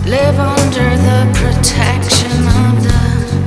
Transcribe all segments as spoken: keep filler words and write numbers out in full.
live under the protection of the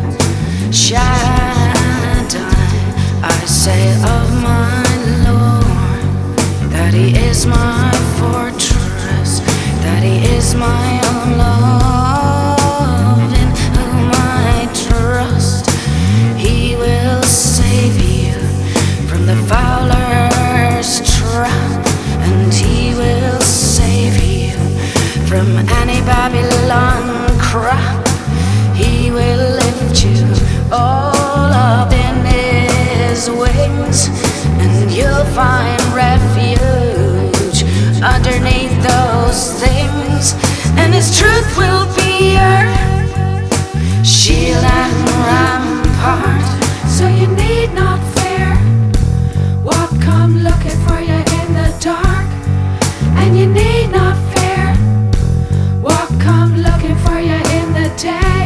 Shaddai. I say of my Lord that He is my fortress, that He is my own love, in whom I trust. He will save you from the fowler's trap, and He will save you from any Babylon crap. He will lift you all up in His wings, and you'll find refuge underneath those things, and His truth will be your shield and rampart. So you need not fear what come looking for you in the dark, and you need not fear what come looking for you in the day.